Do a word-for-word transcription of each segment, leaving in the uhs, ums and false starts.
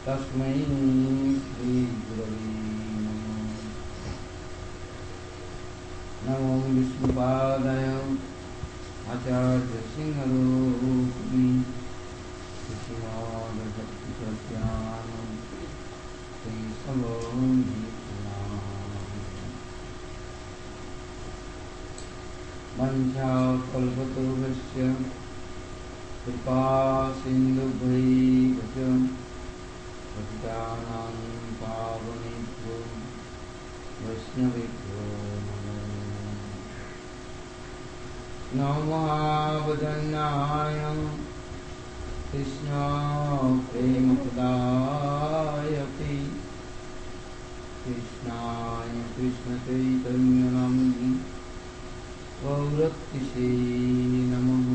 तस्मै श्री गुरवे नमः। नमो विष्णुपादाय आचार्य सिंहरूपिणी श्रीमद्भक्तिसत्यानं वंशाकल्पतरुभ्यश्च कृपा सिन्धुभ्यैव च पतितानां पावनेभ्यो वैष्णवेभ्यो नमो महावदन्नाय कृष्ण प्रेमप्रदायते कृष्णाय कृष्णचैतन्यनाम्नि गौरतिसे नमः।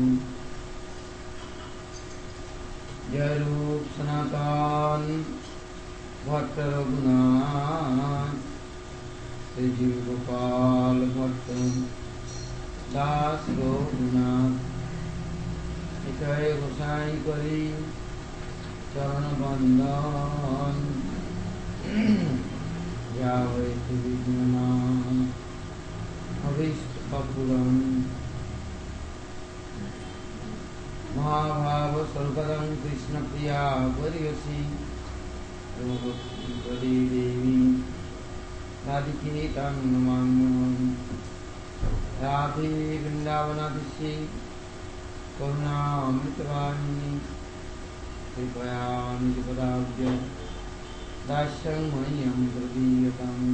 जय रूप सनातन भट्ट रघुनाथ श्री जीव गोपाल भट्ट दास रघुनाथ जय गोसाई करी चरण बंदन जावे विघ्ननाथ अभीष्ट कपूरम महाभाव स्वर्गदं कृष्ण प्रिया वर्यसी द्रौपदी देवी राधिके तां नमाम्यहम्। राधे वृंदावनाधीशे करुणामृतवाहिनी कृपया निजपदाब्ज दास्यं मह्यं प्रदीयताम्।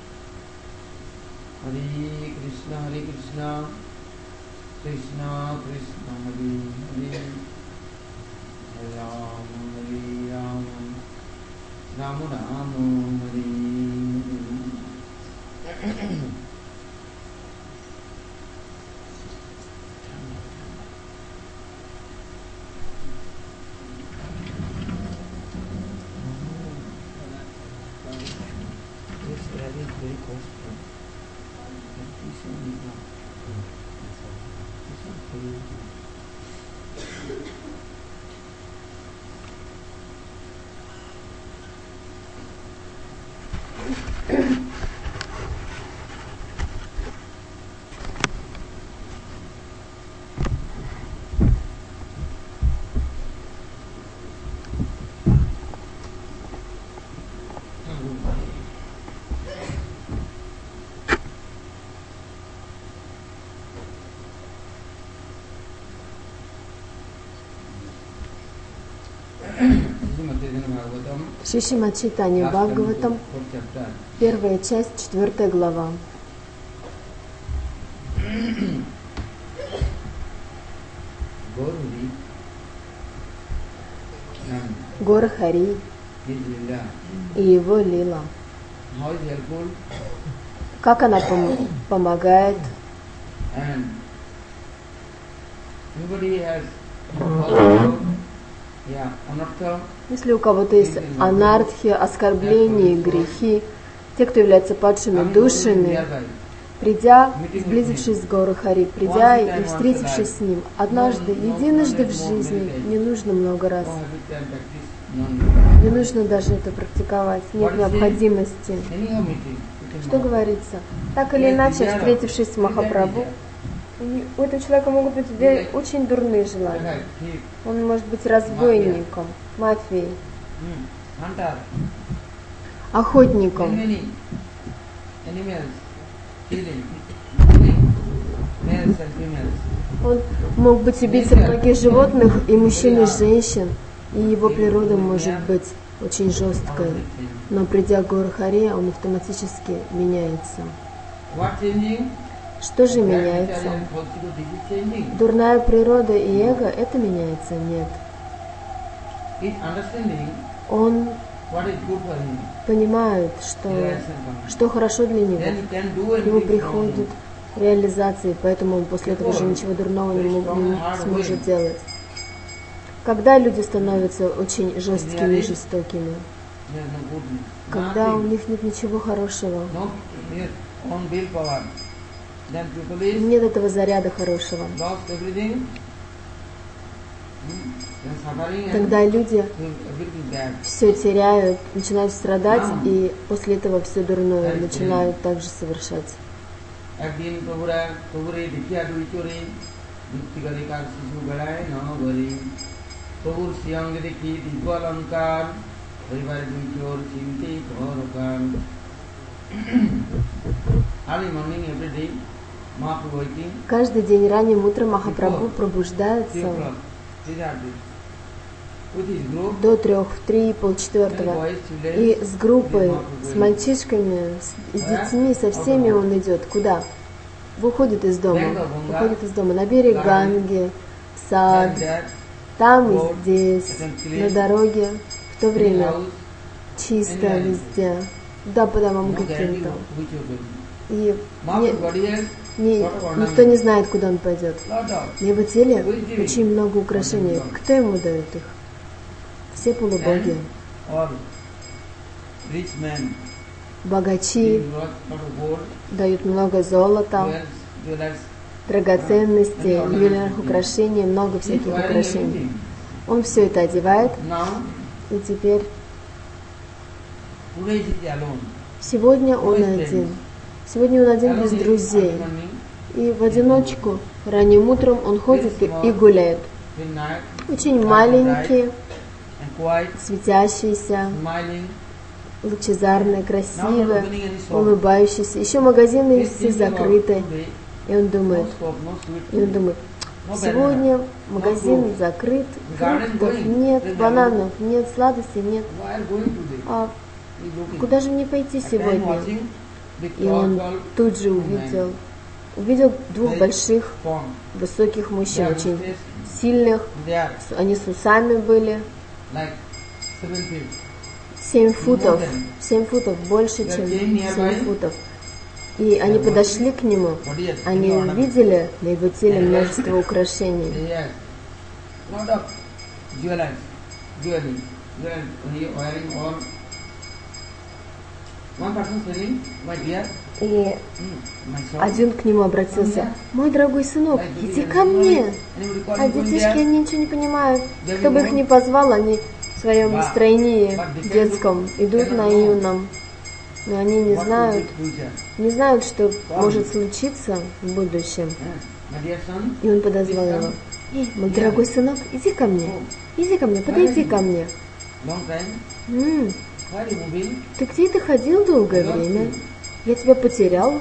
हरे कृष्ण हरे कृष्ण कृष्ण कृष्ण हरे हरे हरे राम हरे राम राम राम हरे हरे। Шримад Чайтанья Бхагаватам, первая часть, четвертая глава. Гора Хари и его лила. Как она пом- помогает? Если у кого-то есть анархия, оскорбления, грехи, те, кто являются падшими душами, придя, сблизившись с горой Хари, придя и встретившись с ним, однажды, единожды в жизни, не нужно много раз, не нужно даже это практиковать, нет необходимости. Что говорится? Так или иначе, встретившись с Махапрабху, у этого человека могут быть очень дурные желания. Он может быть разбойником, мафией, охотником. Он мог быть убийцей многих животных, и мужчин, и женщин, и его природа может быть очень жесткой. Но придя к гору Хари, он автоматически меняется. Что же меняется? Дурная природа и эго, это меняется? Нет. Он понимает, что, что хорошо для него. К нему приходит реализация, поэтому он после этого уже ничего дурного не, не сможет делать. Когда люди становятся очень жесткими и жестокими? Когда у них нет ничего хорошего. Нет этого заряда хорошего. Тогда люди все теряют, начинают страдать, и после этого все дурное начинают также совершать. Каждый день ранним утром Махапрабху пробуждается до трех, в три, полчетвертого. И с группой, с мальчишками, с, с детьми, со всеми он идет. Куда? Выходит из дома. Выходит из дома на берег Ганги, в сад, там и здесь, на дороге. В то время чисто везде. Да, по домам каким-то. И не, не, никто не знает, куда он пойдет. На его теле очень много украшений. Кто ему дает их? Все полубоги. Богачи дают много золота, драгоценностей, ювелирных украшений, много всяких украшений. Он все это одевает, и теперь сегодня он один. Сегодня он один без друзей. И в одиночку ранним утром он ходит и гуляет. Очень маленький, светящийся, лучезарный, красивый, улыбающийся. Еще магазины все закрыты. И он думает, и он думает, сегодня магазин закрыт, фруктов нет, бананов нет, сладостей нет. А куда же мне пойти сегодня? И он тут же увидел, увидел двух больших, высоких мужчин, очень сильных. Они с усами были. Семь футов, семь футов, больше, чем семь футов. И они подошли к нему, они увидели на его теле множество украшений. И один к нему обратился: «Мой дорогой сынок, иди ко мне». А детишки, они ничего не понимают. Кто бы их ни позвал, они в своем настроении детском идут наивном. Но они не знают, не знают, что может случиться в будущем. И он подозвал его: «Эй, мой дорогой сынок, иди ко мне, иди ко мне, подойди ко мне». М-м, ты где ты ходил долгое время? Я тебя потерял.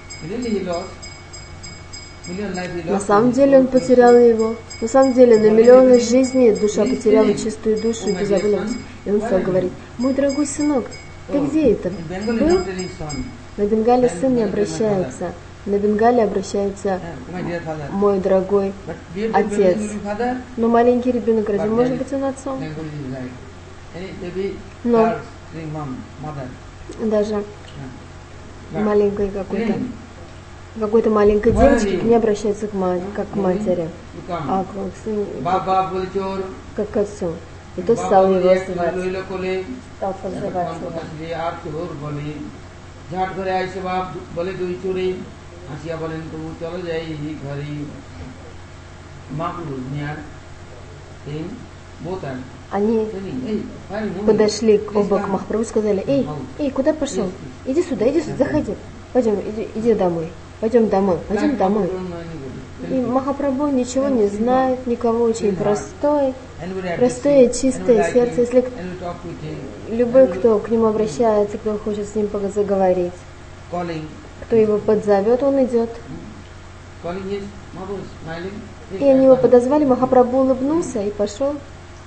На самом деле он потерял его. На самом деле на миллионы жизней душа потеряла чистую душу и безобразность. И он стал говорить: «Мой дорогой сынок, ты где это был?» На Бенгале сын не обращается. На Бенгале обращается «мой дорогой отец». Но маленький ребенок, разве может быть он отцом? Но даже маленькой какой-то какой-то маленькой девочке не обращается к мать, как к матери, а к сыну, как к отцу. И тот стал его звать, стал созывать его. Они подошли к оба к Махапрабху и сказали: «Эй, эй, куда пошел? Иди сюда, иди сюда, заходи. Пойдем, иди, иди домой. Пойдем домой, пойдем домой». И Махапрабху ничего не знает, никого, очень простой, простое, чистое сердце. Если любой, кто к нему обращается, кто хочет с ним заговорить, кто его подзовет, он идет. И они его подозвали, Махапрабху улыбнулся и пошел.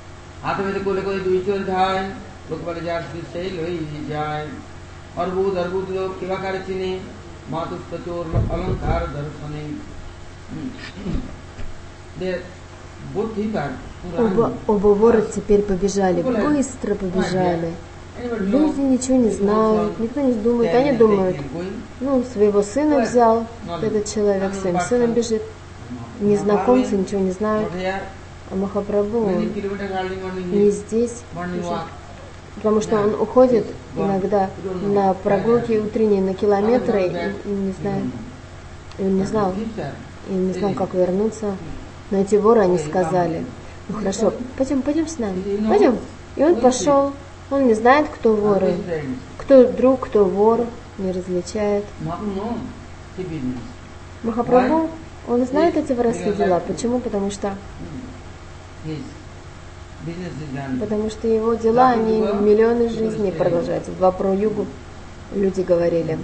Оба, оба вора теперь побежали, быстро побежали. Люди ничего не знают, никто не думает. Они думают, ну, своего сына взял, этот человек своим сыном бежит. Незнакомцы ничего не знают. А Махапрабху не здесь, потому что он уходит иногда на прогулки утренние, на километры, и, и не знает, и он не знал, и не знал, как вернуться. Но эти воры, они сказали: Ну хорошо, пойдем, пойдем с нами, пойдем. И он пошел, он не знает, кто воры, кто друг, кто вор, не различает. Махапрабху, он знает эти воровские дела. Почему? Потому что Потому что его дела, они миллионы жизней продолжаются. В Двапар-югу люди говорили: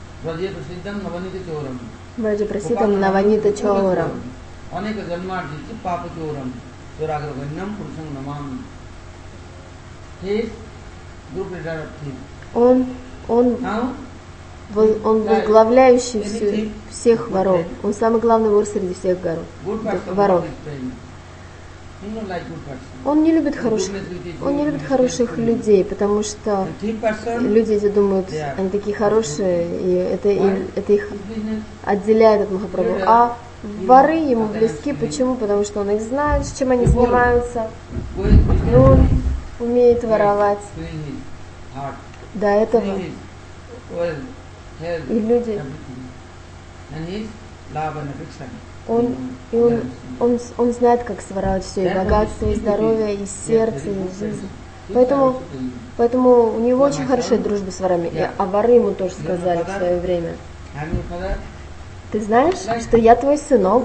Браджа прасидам наванита чорам. Он, он, он возглавляющий всю, всех воров. Он самый главный вор среди всех воров. Он не любит хороших, он не любит хороших людей, потому что люди эти думают, они такие хорошие, и это, и это их отделяет от Махапрабху. А воры ему близки. Почему? Потому что он их знает, с чем они занимаются, и он умеет воровать. До этого и люди. Он, и он, он, он знает, как своровать все, и богатство, и здоровье, и сердце, и жизнь. Поэтому, поэтому у него очень хорошая дружба с ворами. И, а воры ему тоже сказали в свое время: ты знаешь, что я твой сынок?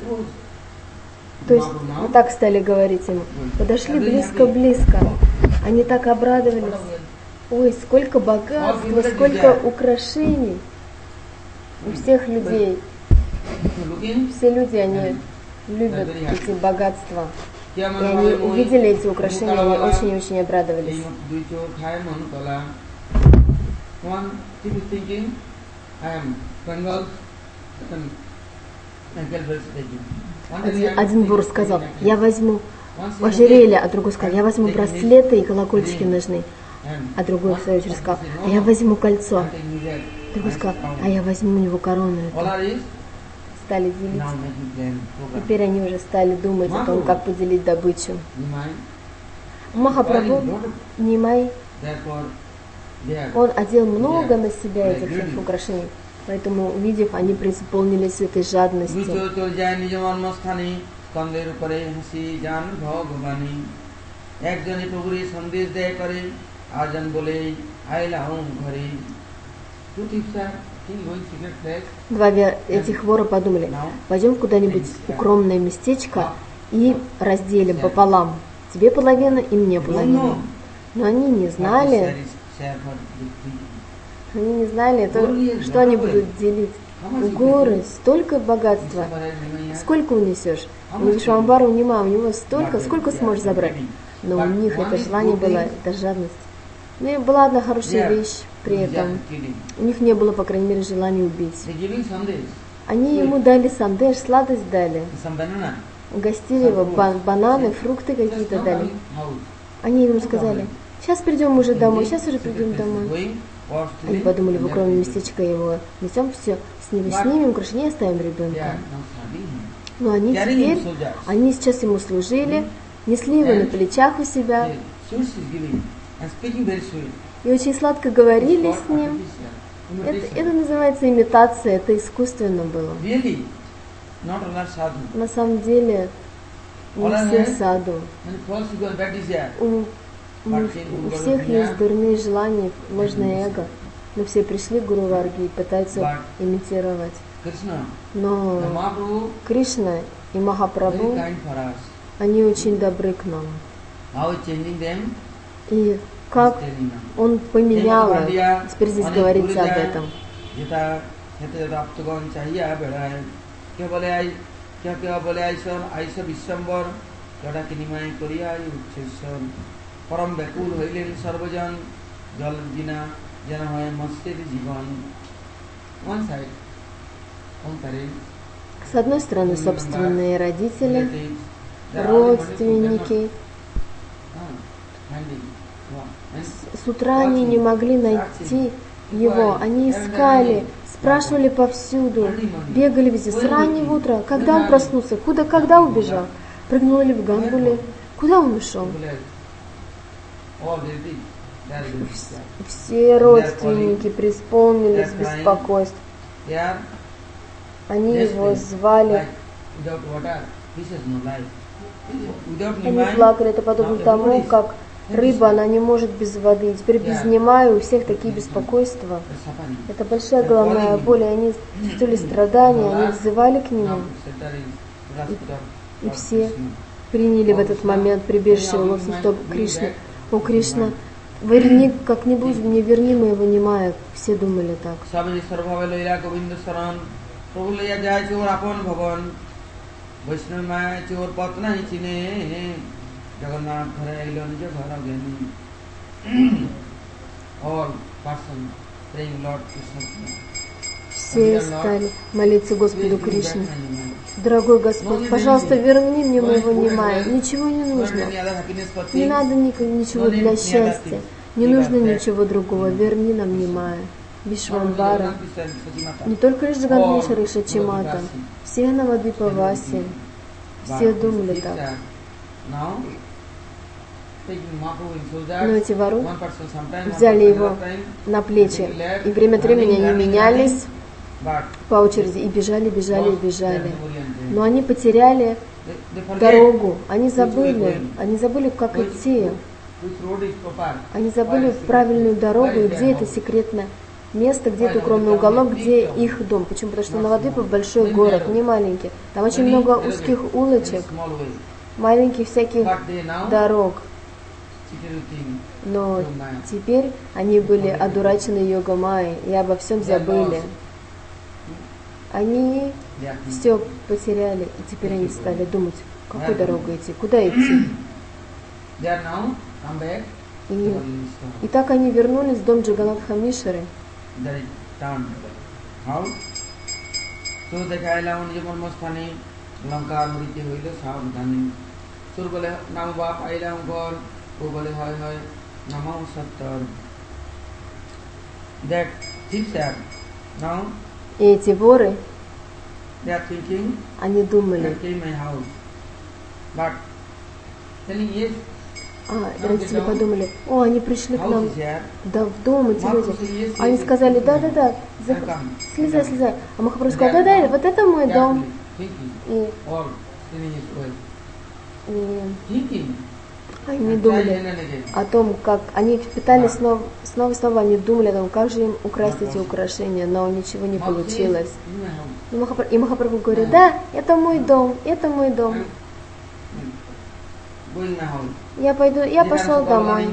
То есть вот так стали говорить ему. Подошли близко-близко. Они так обрадовались. Ой, сколько богатства, сколько украшений у всех людей. Все люди, они любят эти богатства. И они увидели эти украшения, они очень-очень обрадовались. Один, один вор сказал: я возьму ожерелье, а другой сказал: я возьму браслеты и колокольчики нужны. А другой в свою очередь сказал: а я возьму кольцо. Другой сказал: а я возьму у него корону. Стали делить. Теперь они уже стали думать о том, как поделить добычу. Махапрабху, Нимай, он одел много на себя этих всех украшений. Поэтому, увидев, они преисполнились этой жадностью. Два этих вора подумали: пойдем в куда-нибудь укромное местечко и разделим пополам. Тебе половина и мне половина. Но они не знали, они не знали, то, что они будут делить. У горы столько богатства. Сколько унесешь? У Вишвамбара Нима, у него столько, сколько сможешь забрать. Но у них это желание было, это жадность. Но и была одна хорошая вещь при этом. У них не было, по крайней мере, желания убить. Они ему дали сандеш, сладость дали. Угостили его, бан- бананы, фрукты какие-то дали. Они ему сказали: сейчас придем уже домой, сейчас уже придем домой. Они подумали: в укромное местечко его несем, все, с него снимем, украшения, оставим ребенка. Но они теперь, они сейчас ему служили, несли его на плечах у себя. И очень сладко говорили с ним. Это, это называется имитация, это искусственно было. На самом деле, не все саду. У, у, у всех есть дурные желания, ложное эго. Но все пришли к Гуру Варге и пытаются имитировать. Но Кришна и Махапрабху, они очень добры к нам. И как он поменял их. Теперь здесь говорится об этом. С одной стороны, собственные родители, родственники. С утра они не могли найти его, они искали, спрашивали повсюду, бегали везде. С раннего утра, когда он проснулся, куда, когда убежал, прыгнул ли в Гангу ли, куда он ушел? Все родственники преисполнились беспокойств. Они его звали. Without Они Nimai, плакали. Это подобно now тому, everybody как рыба, она не может без воды. И теперь без Нимая у всех такие беспокойства. is suffering. Это большая головная боль, и они чувствовали страдания, они взывали к Нему. Now center is Raspura И Lord все Krishna. приняли в этот момент прибежище у лотосных стоп Кришны. О, Кришна, верни, как-нибудь мне верни моего Нимая. Все думали так. Sabhi sarvabhe loila govinda saran prabhu loya jai chor apon bhavan Vaishnav maya chor patna hi chine Jagannath ghare ailo nija ghara gani. All person praying Lord Krishna. Все стали молиться Господу Кришне. Дорогой Господь, пожалуйста, верни мне моего Нимая. Ничего не нужно. Не надо ни- ничего для счастья. Не нужно ничего другого. Верни нам Нимая. Вишвамбара. Не только лишь Джагадмишара и Шачимата. Все Навадвипаваси. Все думали так. Но эти вору взяли его на плечи. И время от времени они менялись по очереди и бежали, бежали и бежали. Но они потеряли дорогу, они забыли, они забыли, как идти. Они забыли правильную дорогу и где это секретное место, где это укромный уголок, где их дом. Почему? Потому что Навадвипа большой город, не маленький. Там очень много узких улочек, маленьких всяких дорог. Но теперь они были одурачены Йогамайей и обо всем забыли. Они все потеряли, и теперь они стали думать, какой дорогой идти, куда идти. И, и так они вернулись в дом Джаганатха Мишары. И эти воры, они думали, а, родители подумали, о, они пришли к нам, да, в дом, эти люди. Они сказали, да-да-да, слезай, слезай. А Махапрабху сказал, да-да, вот это мой дом. И, и они думали о том, как они пытались снова, снова и снова, они думали о том, как же им украсть эти украшения, но ничего не получилось. И Махапрабху, и Махапрабху говорит, да, это мой дом, это мой дом. Я пойду, я пошел домой.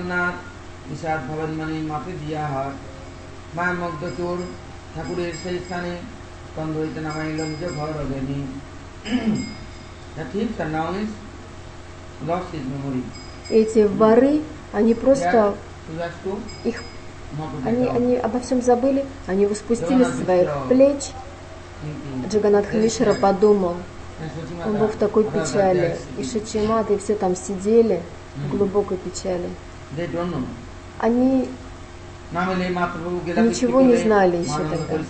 Эти воры, они просто, их, они, они обо всем забыли, они его спустили с своих плеч. Джаганатха Мишара подумал, он был в такой печали, и Шачимата, и все там сидели в глубокой печали. Они ничего не знали еще тогда.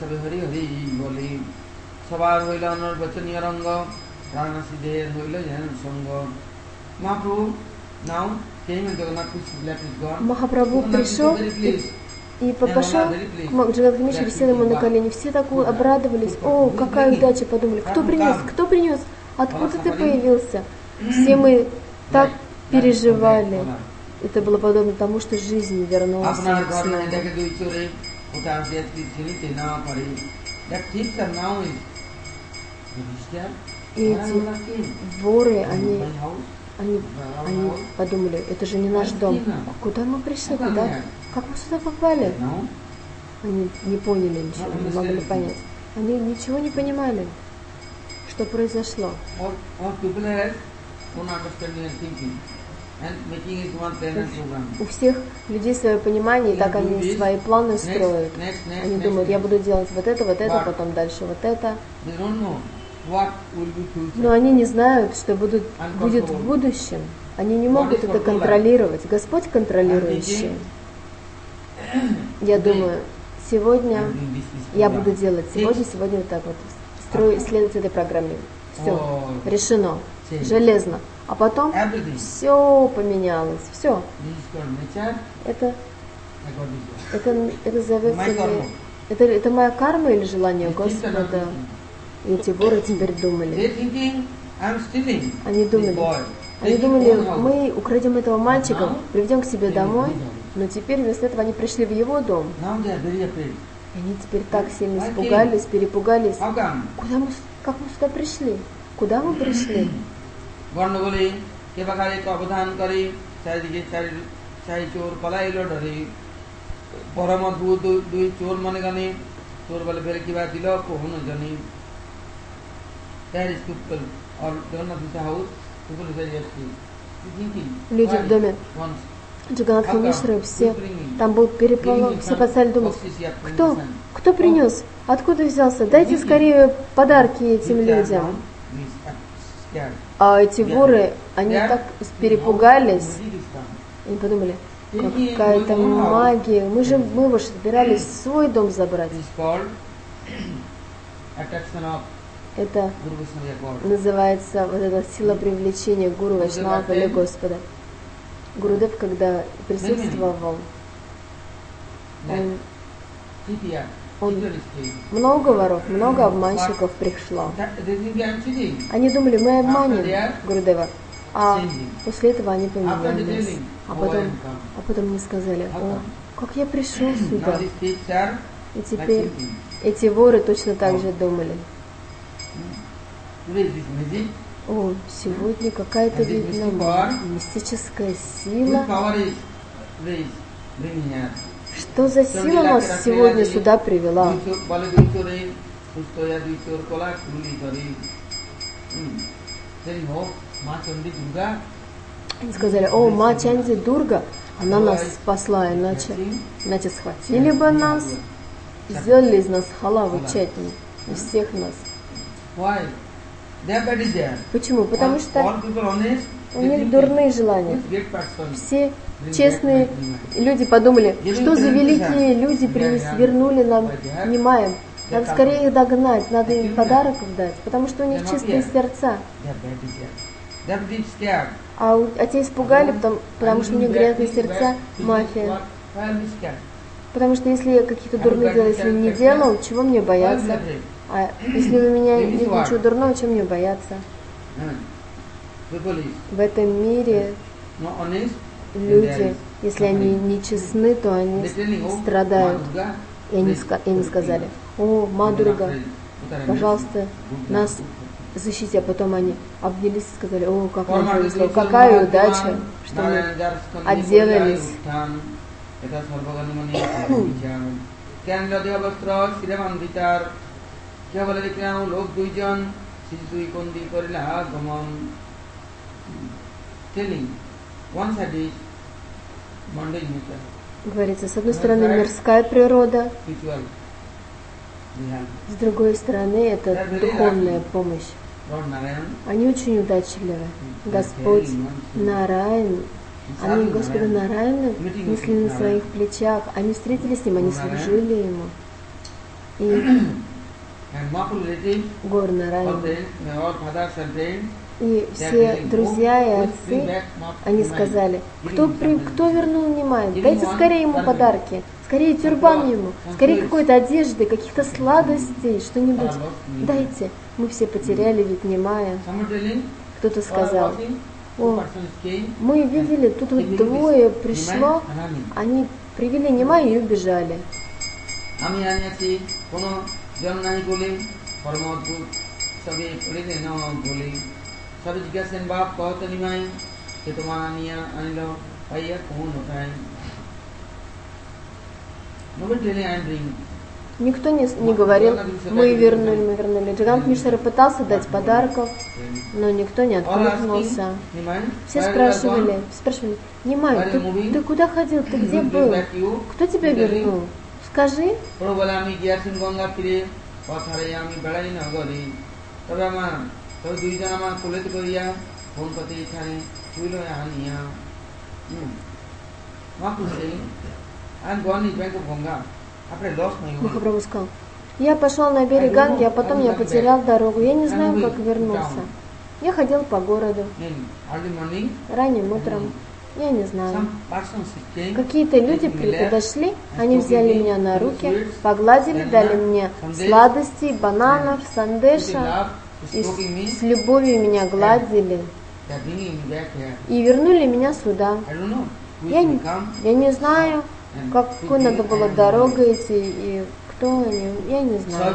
Махапрабху пришел и, и пошел к Джаганатха Мишаре, сел ему на колени. Все так обрадовались. О, какая удача, подумали. Кто принес? Кто принес? Откуда ты появился? Все мы так переживали. Это было подобно тому, что жизнь вернулась снова. И эти воры, они, они, они подумали, это же не наш дом. Куда мы пришли? Куда? Как мы сюда попали? Они не поняли ничего, не могли понять. Они ничего не понимали, что произошло. У всех людей свое понимание, и так они свои планы строят. Они думают, я буду делать вот это, вот это, потом дальше вот это. Но они не знают, что будут, будет в будущем. Они не могут это контролировать. Господь контролирующий. Я думаю, сегодня я буду делать, сегодня, сегодня вот так вот, строю, следовать этой программе. Все, решено, железно. А потом все поменялось, все. Это, это, это зовется ли, это, это моя карма или желание Господа? И эти воры теперь думали. I'm stealing Они this думали, boy. они Take him думали, own house. мы украдем этого мальчика, Now, приведем к себе they домой, will но теперь вместо этого они пришли в его дом. Now they are very afraid. И они теперь так сильно Why испугались, перепугались. How come? Куда мы, как мы сюда пришли? Куда мы пришли? গণ্ডগোলে কে বাকারে অবধান করে চারিদিকে চারি চারি চোর পলাইল ডরে পরম অদ্ভুত দুই চোর মনে গানে চোর বলে ফেরে কিবা দিল কখনো জানি There is people or Jagannath Mishra house, people is very asleep. Thinking, Люди в доме once, Джаганнатха Мишры, все, там был переполох, все стали думать, кто, кто принес, откуда взялся, дайте скорее подарки этим людям. А эти воры, они так перепугались, они подумали, какая-то магия, мы же, мы его собирались в свой дом забрать. Это называется вот эта сила привлечения Гуру Вайшнава или Господа. Гурудев, когда присутствовал, он, он много воров, много обманщиков пришло. Они думали, мы обманем Гурудева, а после этого они поменялись. А потом, а потом мне сказали, о, как я пришел сюда. И теперь эти воры точно так же думали. О, сегодня какая-то, видно, мистическая сила. Что за сила нас сегодня сюда привела? Они сказали, о, Ма Чанди Дурга, она нас спасла, иначе, иначе схватили бы нас, сделали из нас халаву чатни, из всех нас. Почему? Потому что у них дурные желания. Все честные люди подумали, что за великие люди принесли, вернули нам Нимаем. Надо скорее их догнать, надо им подарок дать, потому что у них чистые сердца. А, у, а те испугали, потому, потому что у них грязные сердца, мафия. Потому что если я какие-то дурные дела, если не делал, чего мне бояться? А если у меня нет ничего дурного, чем мне бояться? В этом мире люди, если они не честны, то они страдают. И они, и они сказали, о, Мадурга, пожалуйста, нас защити. А потом они обнялись и сказали, о, как нам повезло, какая удача, что мы отделались. Говорится, с одной стороны мирская природа, с другой стороны это духовная помощь. Они очень удачливы. Господь Нараян, они Господа Нараяна несли на своих плечах, они встретились с ним, они служили ему. И Гор Нараян, и все друзья и отцы, они сказали, кто, при, кто вернул Нимай, дайте скорее ему подарки, скорее тюрбан ему, скорее какой-то одежды, каких-то сладостей, что-нибудь дайте. Мы все потеряли ведь Нимая. Кто-то сказал, о, мы видели, тут вот двое пришло, они привели Нимая и убежали. সবে জিজ্ঞাসেন বাপ কত নিমাই কে তোমার আনিয়া আনিল পাইয়া কোন ওঠাই Nobody really I'm doing. Никто не, не говорил, мы вернули, мы вернули. Джаганнатх Мишра пытался дать подарков, но никто не откликнулся. Все спрашивали, спрашивали, Нимай, ты, ты куда ходил, ты где был? Кто тебя вернул? Скажи. তবে দুইজন আমার কোলেতে করিয়া ফোন করতে এখানে শুইল আনিয়া মহাপুরুষে আমি গণিত ব্যাংক গঙ্গা আপনার লস নাই Махапрабху сказал, я пошел на берег Ганги, а потом я потерял дорогу, я не знаю, как вернулся. Я ходил по городу ранним утром, я не знаю. Какие-то люди подошли, они взяли меня на руки, погладили, дали мне сладостей, бананов, сандеша. и с любовью меня гладили и вернули меня сюда. Я не, я не знаю, какой надо было дорогой идти и кто они, я не знаю.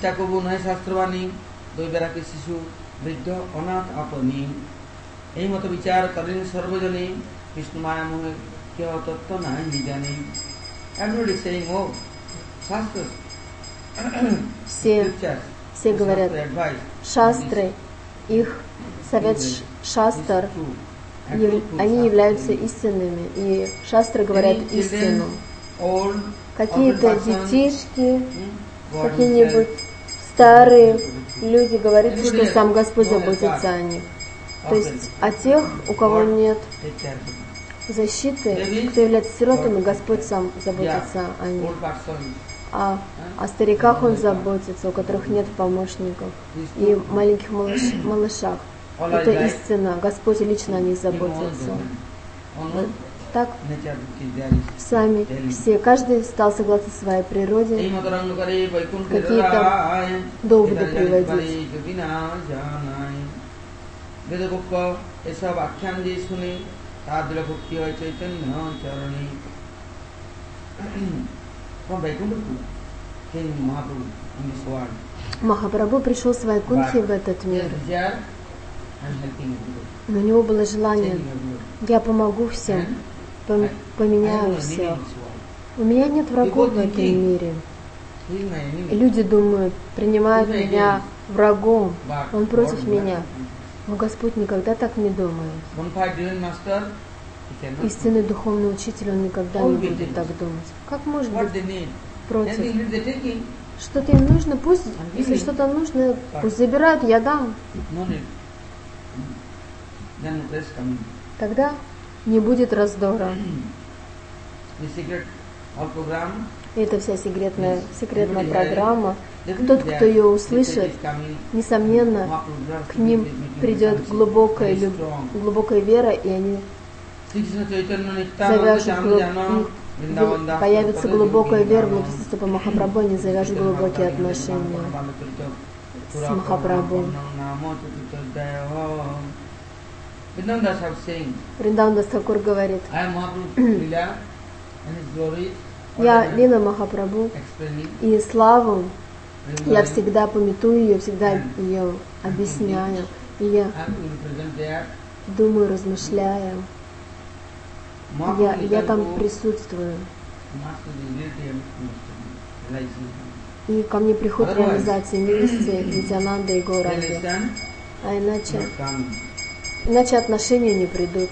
Все, все говорят, шастры, их совет шастр, они являются истинными, и шастры говорят истину. Какие-то детишки, какие-нибудь старые люди говорят, что сам Господь заботится о них. То есть о тех, у кого нет защиты, кто является сиротами, Господь сам заботится о них. А о стариках Он заботится, у которых нет помощников, и маленьких малыш, малышах. Это истина. Господь лично о них заботится. Вот так сами все, каждый стал согласно своей природе какие-то доводы приводить. Махапрабху пришел с Вайкунхи в этот мир, но у него было желание: я помогу всем, пом- поменяю всех. У меня нет врагов в этом мире. И люди думают, принимают меня врагом, он против меня. Но Господь никогда так не думает. Истинный духовный учитель, он никогда не будет так думать. Как может быть против? Что-то им нужно, пусть, если что-то нужно, пусть забирают, я дам. Тогда не будет раздора. И это вся секретная, секретная программа. Тот, кто ее услышит, несомненно, к ним придет глубокая, люб... глубокая вера, и они завяжут глуб... появится глубокая вера в Лотосистопа Махапрабху, они завяжут глубокие отношения с Махапрабху. Вриндавандас Тхакур говорит: я Лила Махапрабху, и славу я всегда памятую ее, всегда ее объясняю, и я думаю, размышляю, я, я там присутствую. И ко мне приходит реализация милости Нитянанда и Гауранги. А иначе, иначе отношения не придут.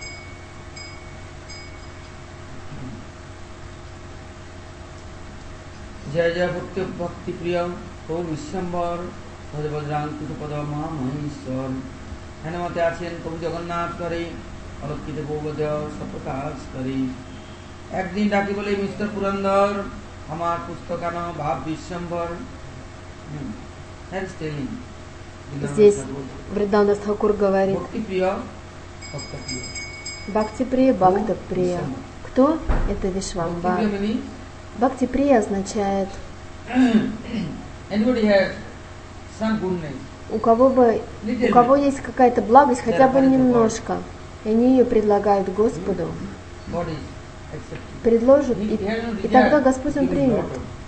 जय जय भक्ति भक्ति प्रिय प्रभु विश्वम्बर भज बजरांकुश पद महामहेश्वर हेनमते आছেন প্রভু জগন্নাথ করে অলক্ষিত ভগবদ সপ্রকাশ করে একদিন ডাকি বলে মিস্টার পুরন্দর আমার পুস্তকানো ভাব বিশ্বম্বর Здесь Вриндавандас Тхакур говорит: Бхакти Прия, Бхакта Прия. Кто? Это Вишвамбар. Бхакти Прия означает, у кого бы, у кого есть какая-то благость, хотя бы немножко, и они ее предлагают Господу, предложат, и, и тогда Господь Он примет.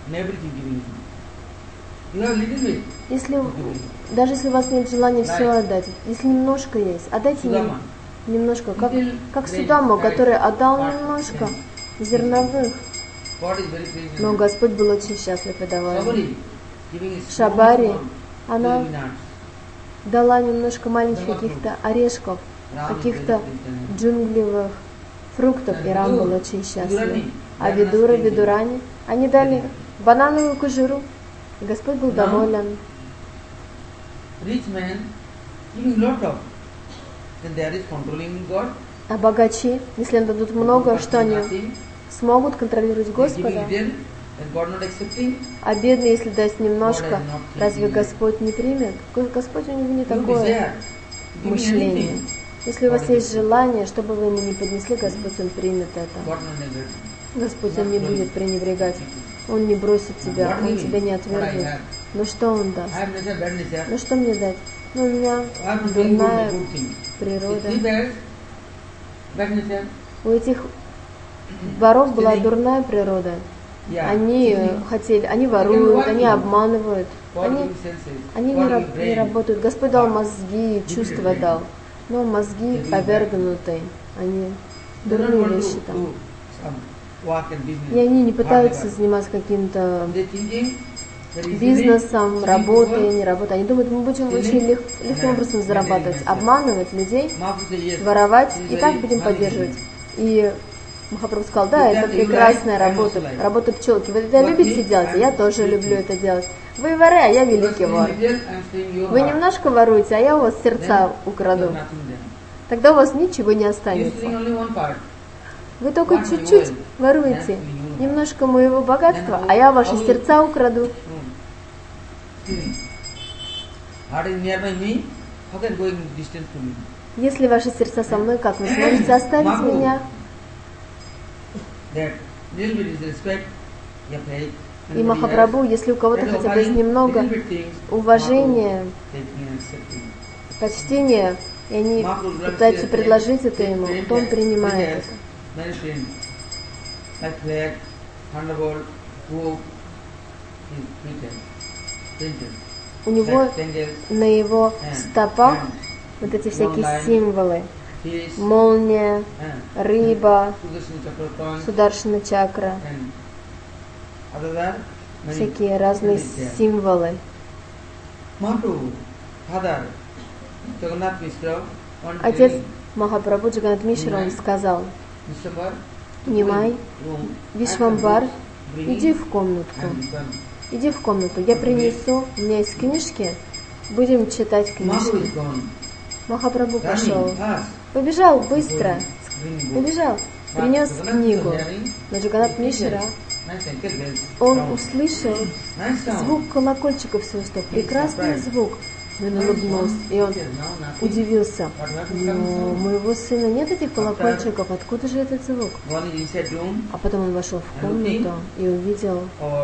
Если, даже если у вас нет желания все отдать, если немножко есть, отдайте нем, немножко, как, как Судама, который отдал немножко зерновых. Но Господь был очень счастлив и доволен. Шабари, она дала немножко маленьких каких-то орешков, каких-то джунглевых фруктов, и Рам был очень счастлив. А Видура, Видурани, они дали банановую кожуру, и Господь был доволен. А богачи, если им дадут много, что они смогут контролировать Господа? А бедные, если дать немножко, разве Господь не примет? Господь, у него не такое мышление. Если у вас есть желание, что бы вы ему не поднесли, Господь, Он примет это. Господь, Он не будет пренебрегать. Он не бросит тебя, Он тебя не отвергнет. Ну что он даст? Ну что мне дать? Ну у меня дурная природа. У этих воров была дурная природа. Они хотели, они воруют, они обманывают, они, они не, раб, не работают. Господь дал мозги, чувства дал, но мозги повергнуты, они дурные вещи там. И они не пытаются заниматься каким-то бизнесом, работой, не работой. Они думают, мы будем очень лег, легким образом зарабатывать, обманывать людей, воровать, и так будем поддерживать. И Махапрабху сказал, да, это прекрасная работа, работа пчелки. Вы это любите делать? Я тоже люблю это делать. Вы воры, а я великий вор. Вы немножко воруете, а я у вас сердца украду. Тогда у вас ничего не останется. Вы только чуть-чуть воруете, немножко моего богатства, а я ваши сердца украду. Если ваши сердца со мной, как вы сможете оставить меня? И Махапрабху, если у кого-то хотя бы есть немного уважения, почтения, и они пытаются предложить это ему, то он принимает это. У него на его стопах вот эти всякие символы. Молния, рыба, Сударшана чакра, всякие разные символы. Отец Махапрабху Джаганнат Мишра, он сказал: Нимай, Вишвамбар, иди в комнатку, иди в комнату, я принесу, у меня есть книжки, будем читать книжки. Махапрабху пошел, побежал быстро, побежал, принес книгу. Но Джаганнат Мишра, он услышал звук колокольчиков в свой стоп, прекрасный звук. Он улыбнулся, и он удивился. Но у моего сына нет этих колокольчиков, откуда же этот звук? А потом он вошел в комнату и увидел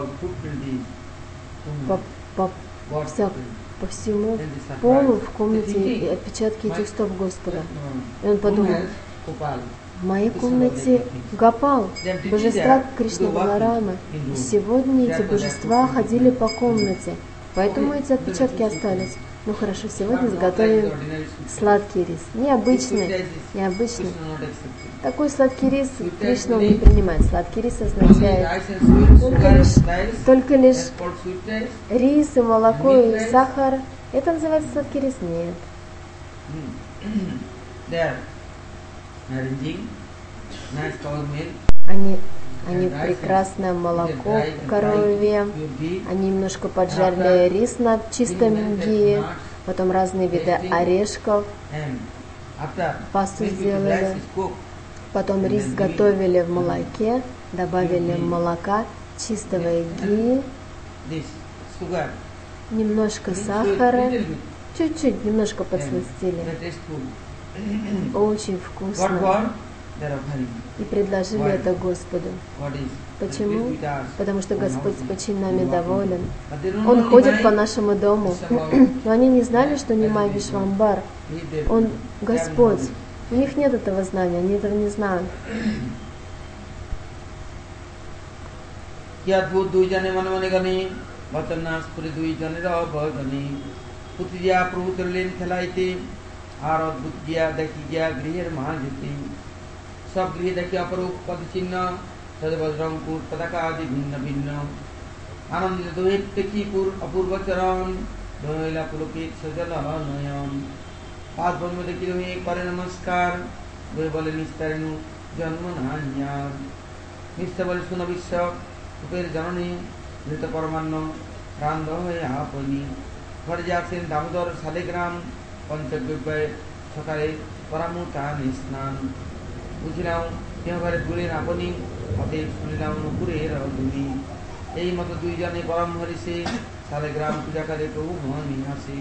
по, по, вся, по всему полу в комнате отпечатки этих стоп Господа. И он подумал, в моей комнате Гопал, божества Кришны Баларамы. И сегодня эти божества ходили по комнате, поэтому эти отпечатки остались. Ну хорошо, сегодня изготовим сладкий рис. Необычный, необычный. Такой сладкий рис Кришна не принимает. Сладкий рис означает только лишь, только лишь рис и молоко и сахар. Это называется сладкий рис? Нет. Они, они прекрасное молоко в корове, они немножко поджарили рис на чистом гии, потом разные виды орешков, пасту сделали, потом рис готовили в молоке, добавили молока, чистого гии, немножко сахара, чуть-чуть, немножко подсластили. Очень вкусно. И предложили это Господу. Почему? Потому что Господь очень нами доволен. Он ходит по нашему дому. Но они не знали, что Нимай Вишвамбар, Он Господь. У них нет этого знания, они этого не знают. আর অদ্ভুত গিয়া দেখি গিয়া গৃহের মাল যেতে সব গৃহে দেখি অপরূপ পদচিহ্ন সদবজ্রঙ্কুর পতাকা আদি ভিন্ন ভিন্ন আনন্দিত দোহে দেখি অপূর্ব চরণ দোহিলা পুলকিত সজল নয়ন পাঁচ বন্ধু দেখি দোহে করে নমস্কার দোহে বলে নিস্তারেণু জন্ম নান্যার নিশ্চয় বলে শুন বিশ্ব রূপের জননী মৃত পরমান্ন রান্ধ হয়ে আপনি ঘরে যে আছেন দামোদর শালিগ্রাম পঞ্চগব্যয় সকালে পরামুটান স্নান বুঝিলাম দেহঘরে গুলেন আপনি অতএব শুনিলাম নুপুরের ধ্বনি এই মতো দুইজনে পরম হরিষে শালিগ্রাম পূজা করে প্রভু মনি হাসি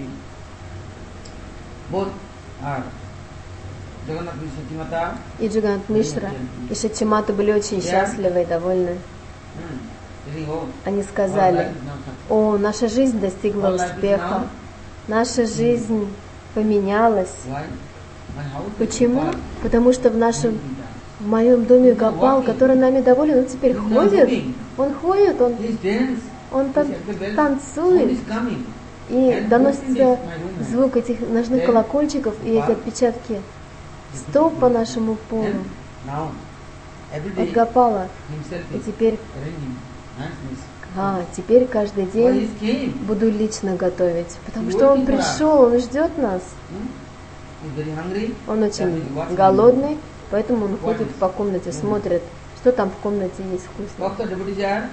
বোধ আর Джаганнат Мишра Сатимата и Джаганнат Мишра и Шатимата были очень счастливы и довольны. Они сказали: О, наша жизнь достигла успеха, наша жизнь поменялась. Почему? Потому что в нашем, в моем доме Гопал, который нами доволен, он теперь ходит, он ходит, он, он тан- танцует, и доносится звук этих ножных колокольчиков и эти отпечатки стоп по нашему полу от Гопала. И теперь, а, теперь каждый день буду лично готовить, потому что он пришел, он ждет нас. Он очень голодный, поэтому он ходит по комнате, смотрит, что там в комнате есть вкусно.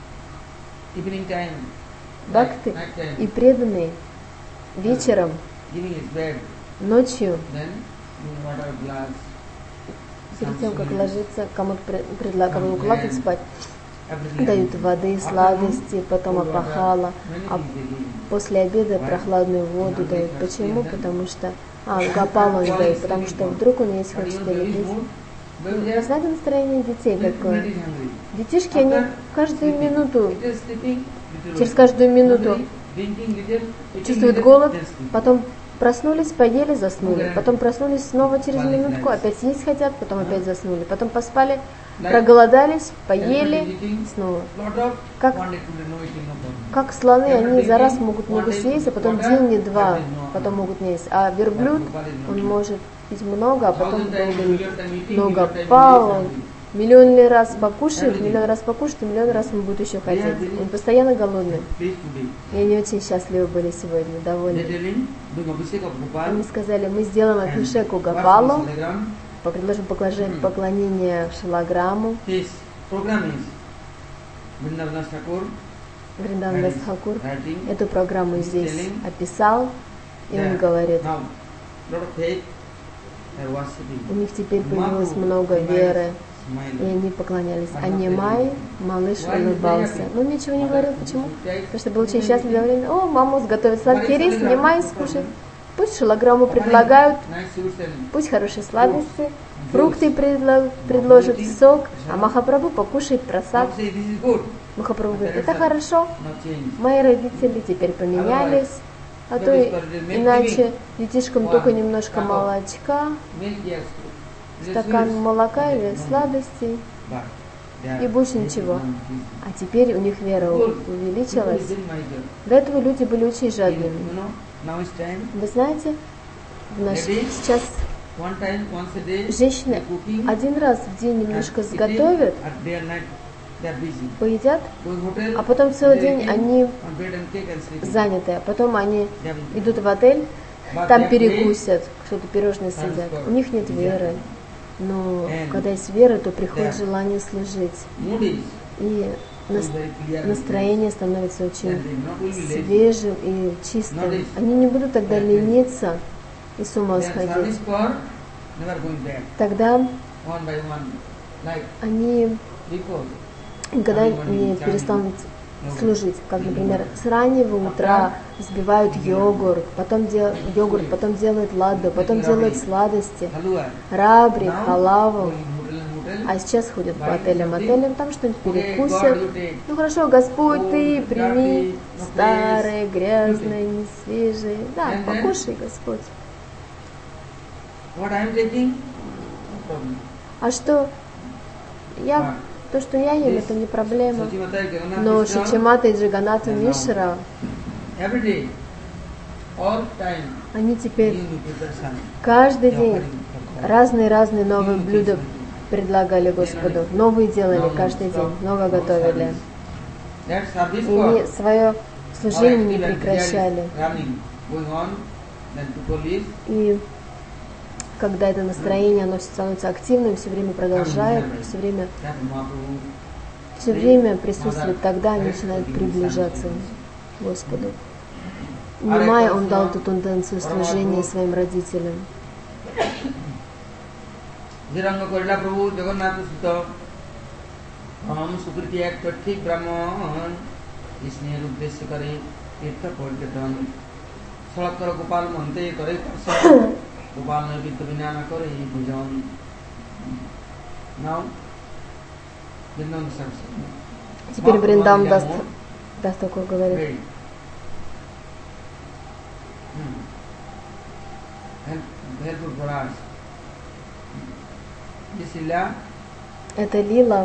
Бхакты и преданные вечером, ночью, перед тем, как ложиться, кому-то предлагают, кому укладывать спать, дают воды, сладости, потом апахала, а после обеда прохладную воду дают. Почему? Потому что, а, Гопал он дает, потому что вдруг он есть хочет любить. Вы знаете настроение детей какое? Детишки, они каждую минуту, через каждую минуту чувствуют голод, потом проснулись, поели, заснули, потом проснулись снова через минутку, опять есть хотят, потом опять заснули, потом поспали, проголодались, поели, снова. Как, как слоны, они за раз могут много съесть, а потом день и два, потом могут не есть. А верблюд, он может пить много, а потом долго не. Но Гопал, он миллион раз покушает, миллион раз покушает, и миллион раз он будет еще хотеть. Он постоянно голодный. И они очень счастливы были сегодня, довольны. Они сказали, мы сделаем абхишеку Гопалу, предложим поклонение Шалаграму. Вриндаван Дас Тхакур эту программу здесь описал, и он говорит, у них теперь появилось много веры, и они поклонялись. А Нимай, малыш, улыбался. Но он ничего не говорил. Почему? Потому что был очень счастлив, говорил, о, мама сготовит сладкий рис, Нимай скушает. Пусть Шалаграму предлагают, пусть хорошие сладости, фрукты предло- предложат, сок, а Махапрабху покушает просад. Махапрабху говорит, это хорошо, мои родители теперь поменялись, а то иначе детишкам только немножко молочка, стакан молока или сладостей, и больше ничего. А теперь у них вера увеличилась. До этого люди были очень жадными. Вы знаете, в наш... сейчас женщины один раз в день немножко сготовят, поедят, а потом целый день они заняты, а потом они идут в отель, там перекусят, что-то пирожное съедят. У них нет веры. Но когда есть вера, то приходит желание служить. И настроение становится очень свежим и чистым. Они не будут тогда лениться и с ума сходить. Тогда они никогда не перестанут служить. Как, например, с раннего утра взбивают йогурт, потом, дел, йогурт, потом делают ладду, потом делают сладости, рабри, халаву. А сейчас ходят по отелям, отелям, там что-нибудь перекусят. Ну хорошо, Господь, Ты прими старые, грязные, несвежие. Да, покушай, Господь. А что? Я, то, что я ем, это не проблема. Но Шичимата и Джаганатха Мишра, они теперь каждый день разные-разные новые блюда предлагали Господу. Новые делали каждый день, новое готовили. И они свое служение не прекращали. И когда это настроение, оно становится активным, все время продолжает, все время, все время присутствует, тогда они начинают приближаться к Господу. Нимай, он дал эту тенденцию служения своим родителям. Jiranga Korila Prabhu Jagannath Sutta Ham Sukriti Ek Tathik Brahman Isne Rudesya Kare Tirtha Porjatan Salakara Gopal Mante Kare Karsa Gopal Navita Vinana Kare Bhujan. Now Vrindavan Saraswati. Теперь Вриндаван даст Дас Такур говорит, это лила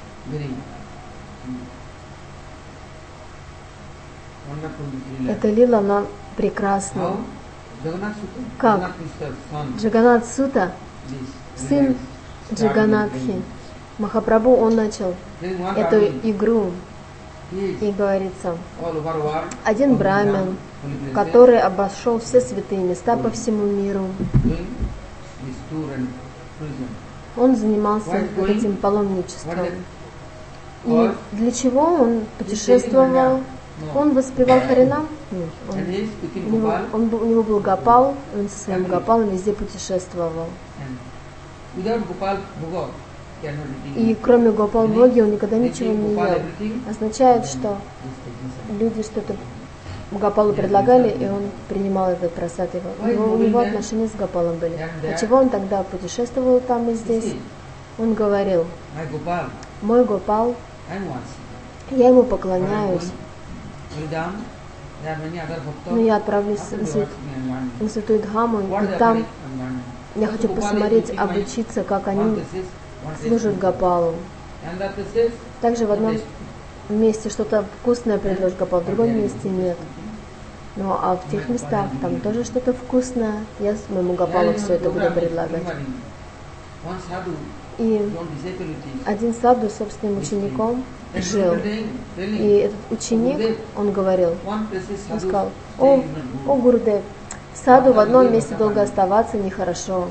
Это лила, она прекрасна. Как? Джаганат Сута, сын Джаганатхи, Махапрабху, он начал эту игру. И говорится, один брамин, который обошел все святые места по всему миру, он занимался вот этим паломничеством. И для чего он путешествовал? Он воспевал Харинам? Нет. Он, у, него, он, у него был Гопал, он со своим Гопалом везде путешествовал. И кроме Гопал Боги он никогда ничего не ел. Означает, что люди что-то Гопалу предлагали, и он принимал этот просад его. У него, у него отношения с Гопалом были. А чего он тогда путешествовал там и здесь? Он говорил, мой Гопал, я ему поклоняюсь. Но я отправлюсь на Святую Дхаму, и там я хочу посмотреть, обучиться, как они служат Гопалу. Также в одном месте что-то вкусное предложит Гопал, в другом месте нет. Ну а в тех местах там тоже что-то вкусное, я моему Гопалу все это буду предлагать. И один саду с собственным учеником жил. И этот ученик, он говорил, он сказал, о, о Гурудев, саду в одном месте долго оставаться нехорошо.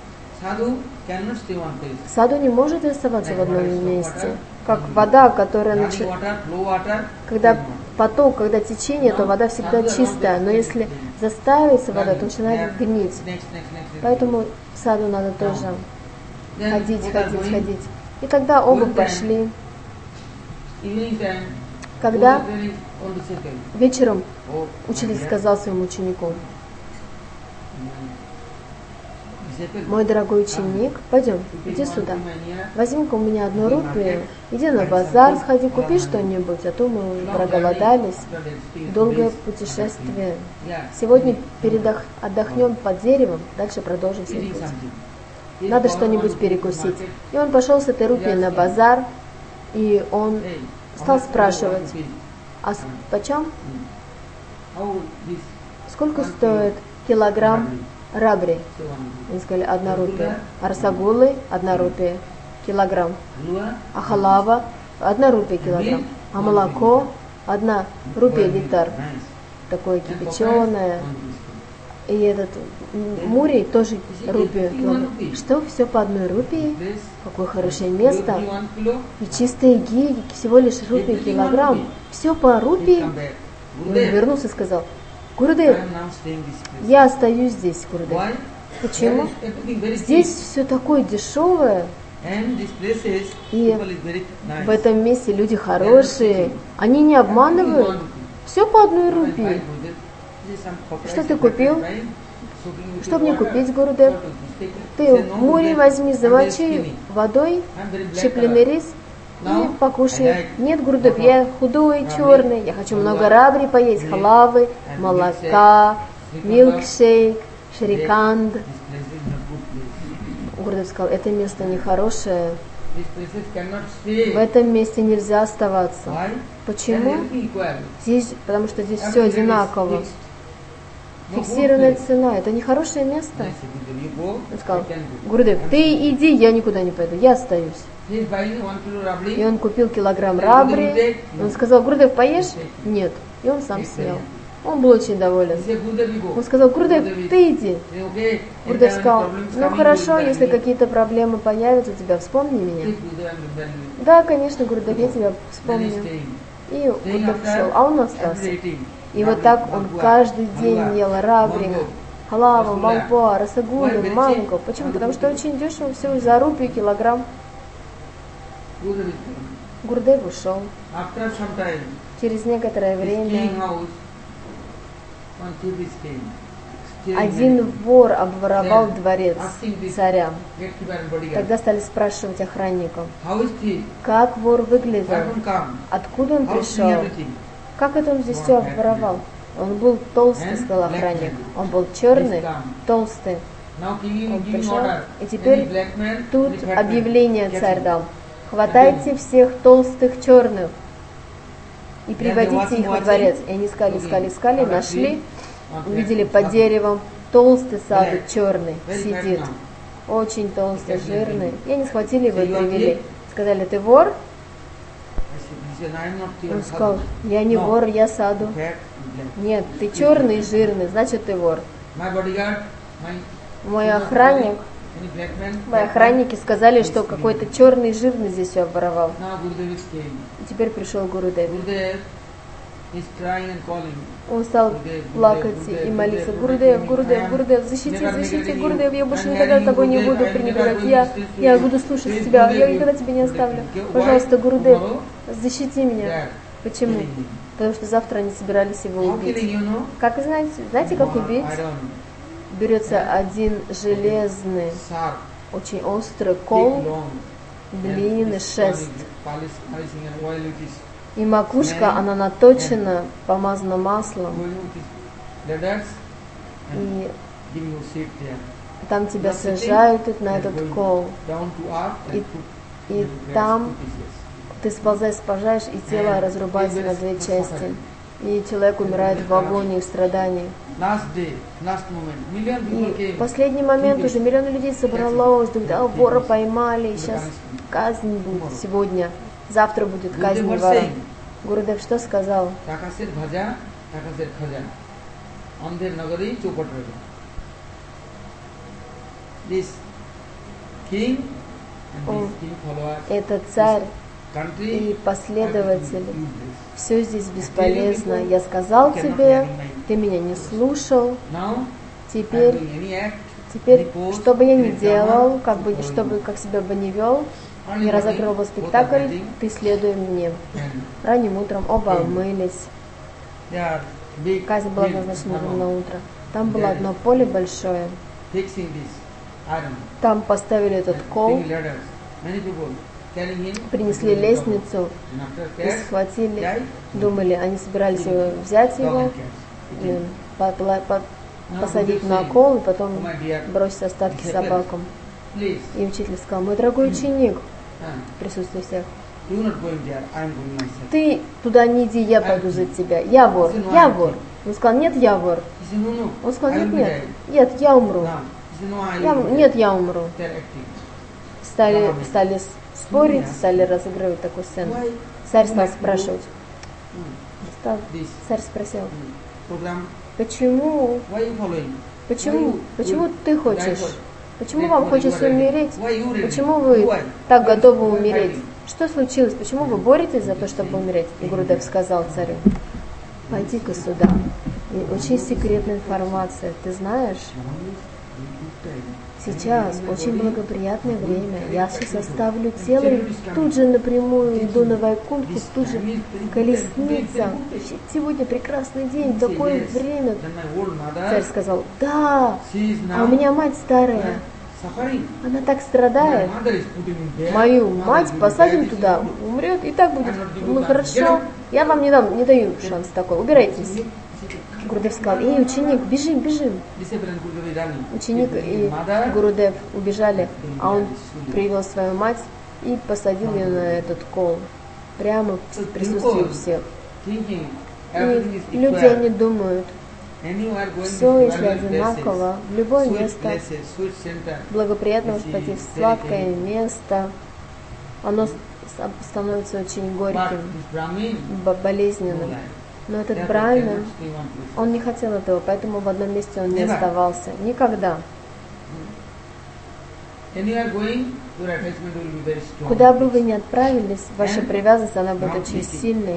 Саду не может оставаться в одном месте. Как вода, которая начинает... Когда поток, когда течение, то вода всегда чистая. Но если заставится вода, то начинает гнить. Поэтому саду надо тоже ходить, ходить, ходить. И тогда оба пошли. Когда вечером учитель сказал своему ученику, мой дорогой ученик, пойдем, иди сюда, возьми-ка у меня одну рупию, иди на базар, сходи, купи что-нибудь, а то мы уже проголодались, долгое путешествие. Сегодня передох... отдохнем под деревом, дальше продолжим свой путь. Надо что-нибудь перекусить. И он пошел с этой рупией на базар, и он стал спрашивать, а почем? Сколько стоит килограмм рабри? Они сказали, одна рупия. А расагулы, одна рупия килограмм. А халава, одна рупия килограмм. А молоко, одна рупия литр. Такое кипяченое. И этот мурей тоже рупию килограмм. Что, все по одной рупии? Какое хорошее место. И чистые ги, всего лишь рупия килограмм. Все по рупии. И он вернулся и сказал, Гурудев, я остаюсь здесь, Гурудев. Почему? Здесь все такое дешевое. И в этом месте люди хорошие. Они не обманывают. Все по одной рупии. Что ты купил? Что мне купить, Гурудев? Ты мури возьми, замочи водой, щепленый рис и покушай. Нет, Гурудев, я худой, черный, я хочу много рабри поесть, халавы, молока, милкшейк, шриканд. Гурудев сказал, это место нехорошее. В этом месте нельзя оставаться. Почему? Здесь, потому что здесь все одинаково. Фиксированная цена, это нехорошее место. Он сказал, Гурудев, ты иди, я никуда не пойду, я остаюсь. И он купил килограмм рабри. Он сказал, Гурудев, поешь? Нет. И он сам съел. Он был очень доволен. Он сказал, Гурудев, ты иди. Гурудев сказал, ну хорошо, если какие-то проблемы появятся у тебя, вспомни меня. Да, конечно, Гурудев, я тебя вспомню. И Гурудев ушел, а он остался. И вот так он каждый день ел рабри, халаву, малпуа, расагулю, манго. Почему? Потому что очень дешево, всего за рупию килограмм. Гурудев ушел. Через некоторое время один вор обворовал дворец царя. Тогда стали спрашивать охранников, как вор выглядел, откуда он пришел, Как это он здесь все обворовал? Он был толстый, сказал охранник. Он был черный, толстый. Он пришел, и теперь тут объявление царь дал. Хватайте всех толстых черных и приводите их во дворец. И они искали, искали, искали, нашли, увидели под деревом толстый саду черный сидит. Очень толстый, жирный. И они схватили его и привели. Сказали, ты вор? Он сказал, я не вор, я саду. Нет, ты черный и жирный, значит ты вор. Мой охранник, мои охранники сказали, что какой-то черный и жирный здесь все обворовал. И теперь пришел Гурудев. Он стал плакать и молиться. Гурудев, Гурудев, Гурудев, защити, защити, Гурудев, я больше никогда с тобой не буду пренебрегать. Я, я буду слушать тебя, я никогда тебя не оставлю. Пожалуйста, Гурудев, защити меня. Почему? Потому что завтра они собирались его убить. Как вы знаете? Знаете, как убить? Берется один железный, очень острый кол, длинный шест. И макушка, она наточена, помазана маслом. И там тебя сажают на этот кол. И, и там ты сползаешь, сползаешь, и тело разрубается на две части. И человек умирает в агонии, в страдании. И в последний момент уже миллионы людей собралось, думают, а вора поймали, сейчас казнь будет сегодня, завтра будет казнь вора. Гурудев что сказал? Он, это царь и последователи. Все здесь бесполезно. Я сказал тебе, ты меня не слушал. Теперь, теперь, что бы я ни делал, как бы, чтобы, как себя бы не вел, не разыгрывал бы спектакль, ты следуй мне. Ранним утром оба умылись. Казнь была назначена на утро. Там было одно поле большое. Там поставили этот кол, принесли лестницу и схватили, думали, они собирались его, взять его, и посадить на кол и потом бросить остатки собакам. И учитель сказал, мой дорогой ученик, в присутствии всех, ты туда не иди, я пойду за тебя, я вор, я вор. Он сказал, нет, я вор. Он сказал, нет, нет, нет, я умру. Я, нет, я умру. Стали, стали спорить, стали разыгрывать такую сцену. Царь стал спрашивать. Стал, царь спросил, почему, почему, почему ты хочешь, почему вам хочется умереть, почему вы так готовы умереть, что случилось, почему вы боретесь за то, чтобы умереть? И Гурудев сказал царю, пойди-ка сюда, и очень секретная информация, ты знаешь, сейчас очень благоприятное время. Я сейчас оставлю тело и тут же напрямую иду на Вайкунтху, тут же колесница. Сегодня прекрасный день, такое время. Царь сказал, да, а у меня мать старая. Она так страдает. Мою мать посадим туда, умрет, и так будет. Ну хорошо, я вам не дам, не даю шанс такой. Убирайтесь. Гурудев сказал, эй, ученик, бежим, бежим. Ученик и Гурудев убежали, а он привел свою мать и посадил ее на этот кол, прямо в присутствии всех. И люди, они думают, все, если одинаково, в любое место благоприятно воспойти в сладкое место, оно становится очень горьким, болезненным. Но этот брамин, он не хотел этого, поэтому в одном месте он не оставался. Никогда. Куда бы вы ни отправились, ваша привязанность, она будет очень сильной.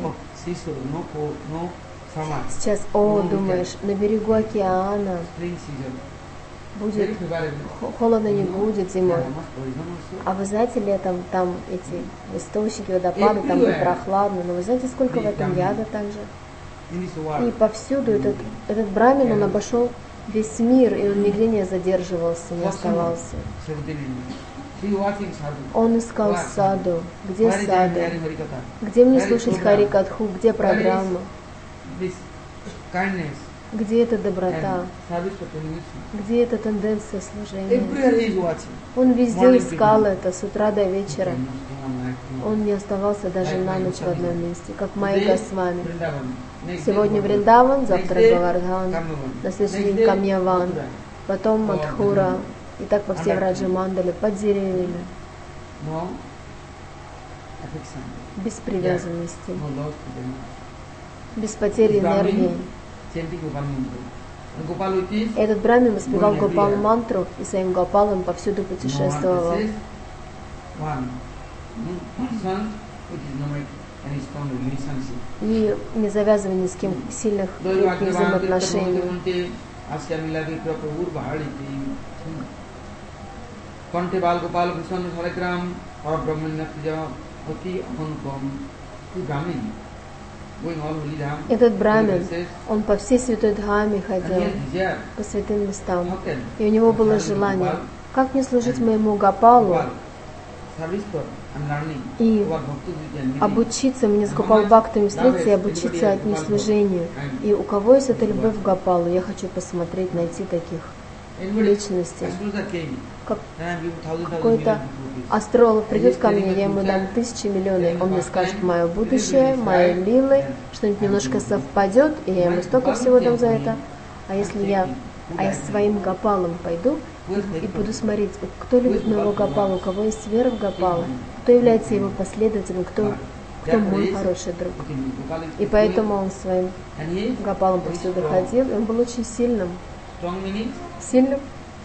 Сейчас, о, думаешь, на берегу океана будет, холодно не будет зимой. А вы знаете, летом там эти источники, водопады, там будет прохладно. Но вы знаете, сколько в этом яда также? И повсюду этот, этот брамин, он обошел весь мир, и он нигде не задерживался, не оставался. Он искал саду. Где саду? Где мне слушать Харикатху? Где программа? this kindness, где эта доброта, service for community. где эта тенденция служения. Everywhere he is watching. Он везде Morning искал to это с утра до вечера. Он не оставался даже на ночь в одном месте, как Майя Госвами. Сегодня Вриндаван, завтра Гавардхан, на следующий день Камьяван, потом Мадхура, и так по всей Враджа-мандале, под деревьями. Без привязанности, без потери энергии. Этот брамин воспевал Гопал мантру и своим Гопалом повсюду путешествовал. И не завязывая ни с кем сильных крепких взаимоотношений. Этот брамин, он по всей святой Дхаме ходил, по святым местам, и у него было желание, как мне служить моему Гопалу и обучиться, мне с Гопал Бхактами встретиться и обучиться от них служению. И у кого есть эта любовь к Гопалу, я хочу посмотреть, найти таких личностей. Как какой-то астролог придет ко мне, я ему дам тысячи миллионов, он мне скажет мое будущее, мои лилы, что-нибудь немножко совпадет, и я ему столько всего дам за это. А если я, а я своим Гопалом пойду и буду смотреть, кто любит моего Гопала, у кого есть вера в Гопала, кто является его последователем, кто, кто мой хороший друг. И поэтому он своим Гопалом повсюду ходил, и он был очень сильным. Сильным.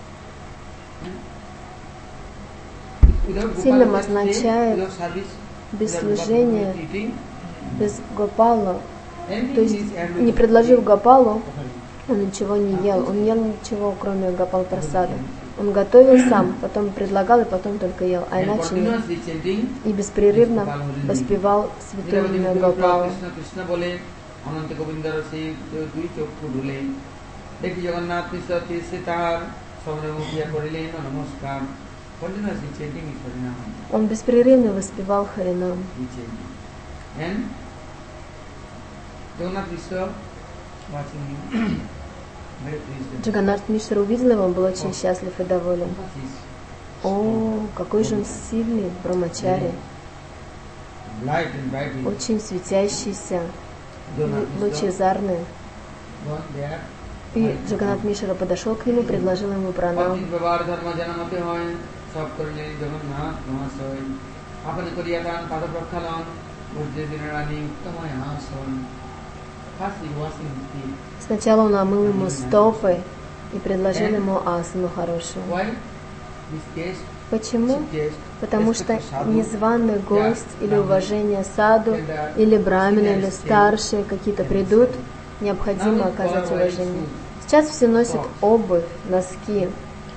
Сильным означает без служения, без Гопала. То есть, не предложив Гопалу, он ничего не ел. Он ел ничего, кроме Гопал Прасада. Он готовил сам, потом предлагал и потом только ел. А иначе нет. И беспрерывно воспевал святое имя Гопала. Он беспрерывно воспевал Харинам. Джаганнат Мишра увидел его, он был очень счастлив и доволен. О, какой же он сильный, Брамачари. Очень светящийся, лучезарный. И Джаганнат Мишра подошел к нему, предложил ему пранам. Сначала он омыл ему стопы и предложил ему асану хорошую. Почему? Потому что незваный гость или уважение саду, или брамина, или старшие какие-то придут, необходимо оказать уважение. Сейчас все носят обувь, носки.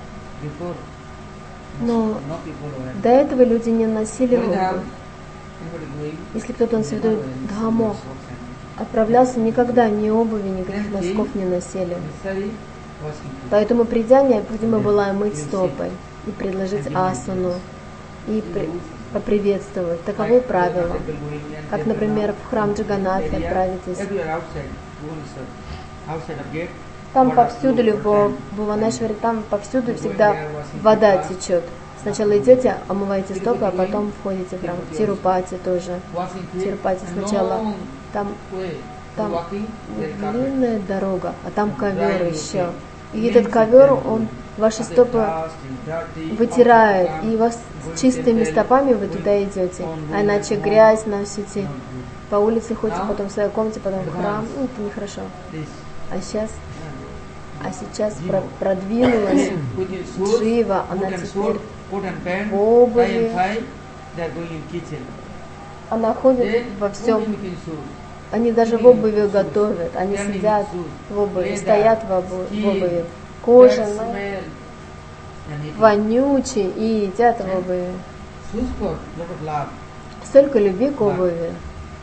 Но до этого люди не носили обувь. Если кто-то на святой Дхаму отправлялся, никогда ни обуви, никаких носков не носили. Поэтому придя, необходимо было омыть стопы и предложить асану, и при, поприветствовать. Таково правило. Как, например, в храм Джаганнатха отправитесь. Там повсюду, либо в Бхуванешваре, там повсюду всегда вода течет. Сначала идете, омываете стопы, а потом входите в храм. В Тирупати тоже. В Тирупати сначала там, там длинная дорога, а там ковер еще. И этот ковер, он ваши стопы вытирает, и вас с чистыми стопами вы туда идете. А иначе грязь носите. По улице ходите, потом в своей комнате, потом в храм. Ну, это нехорошо. А сейчас, а сейчас про, продвинулась Джива, она теперь в обуви. Она ходит во всем. Они даже в обуви готовят. Они сидят в обуви, стоят в обуви. Кожаные, вонючие и едят в обуви. Столько любви к обуви.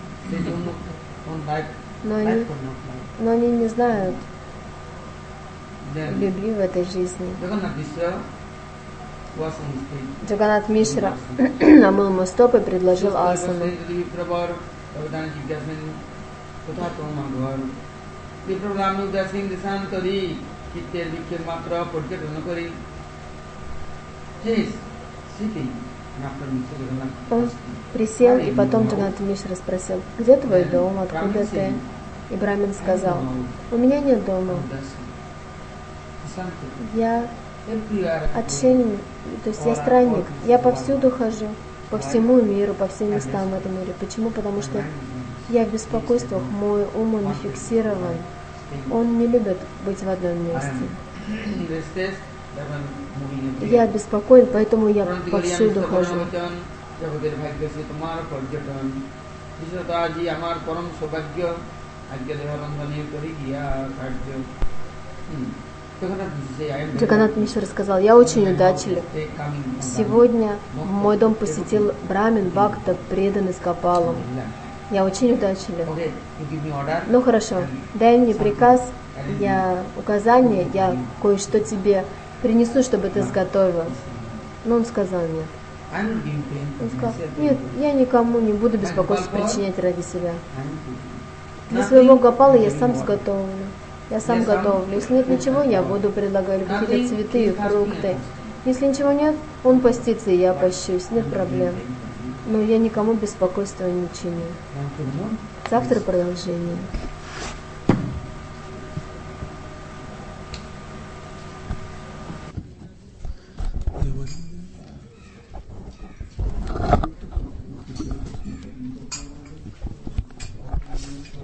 Но они, но они не знают любви в этой жизни. Джаганнат Мишра омыл ему стопы и предложил асану. तथा तोमागढ़ विप्रब्राह्मण दासिंग देशांतरी कित्तेर विख्य मात्र पर्यटन करी His city. Он присел, и потом Джаганат Мишра спросил: где твой дом, откуда ты? И Брамин сказал: у меня нет дома. Я отшельник, то есть я странник. Я повсюду хожу, по всему миру, по всем местам в этом мире. Почему? Потому что я в беспокойствах, мой ум, он не фиксирован. Он не любит быть в одном месте. Я беспокоен, поэтому я повсюду хожу. Джаганат Мишра сказал: я очень удачлив. Сегодня мой дом посетил брамин, бхакта, преданный с Гопалом. Я очень удачлив. Ну хорошо, дай мне приказ, я указание, я кое-что тебе принесу, чтобы ты сготовил. Но он сказал нет. Он сказал: нет, я никому не буду беспокойство причинять ради себя. Для своего Гопала я сам сготовлю. Я сам готовлю. Если нет ничего, я буду предлагать какие-то цветы и фрукты. Если ничего нет, он постится, и я пощусь. Нет проблем. Но я никому беспокойства не чиню. Завтра продолжение.